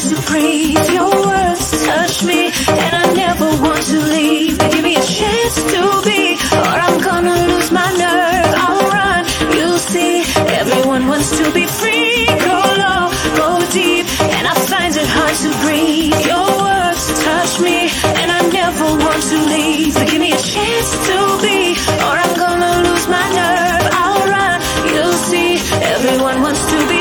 hard to breathe. Your words touch me, and I never want to leave. But give me a chance to be, or I'm gonna lose my nerve. I'll run, you'll see. Everyone wants to be free. Go low, go deep, and I find it hard to breathe. Your words touch me, and I never want to leave. But give me a chance to be, or I'm gonna lose my nerve. I'll run, you'll see. Everyone wants to be